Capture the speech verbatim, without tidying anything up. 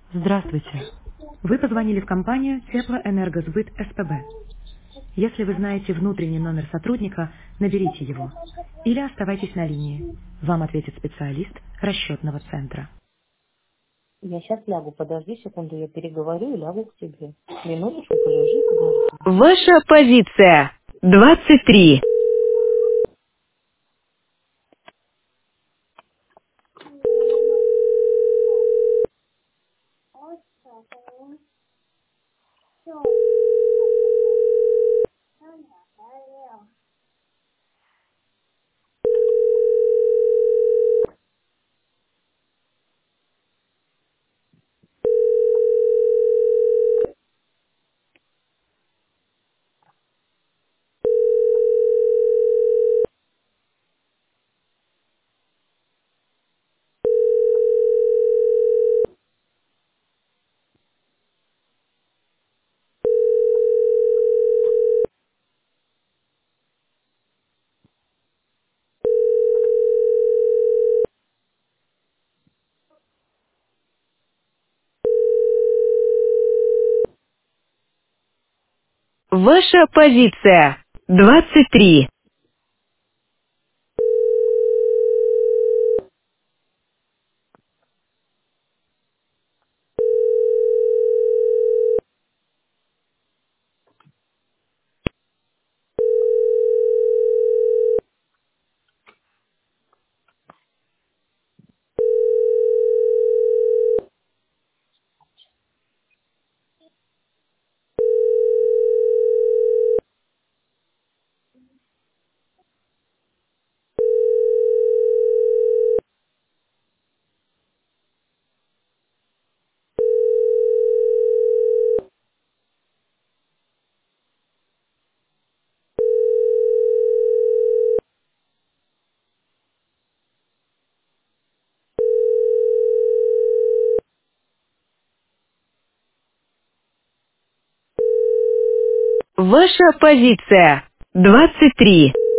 Здравствуйте. Вы позвонили в компанию Теплоэнергосбыт СПБ. Если вы знаете внутренний номер сотрудника, наберите его. Или оставайтесь на линии. Вам ответит специалист расчетного центра. Я сейчас лягу, подожди секунду, я переговорю и лягу к тебе. Минуточку полежи, подожди. Ваша позиция. двадцать три. Ваша позиция. двадцать три. Ваша позиция. двадцать три.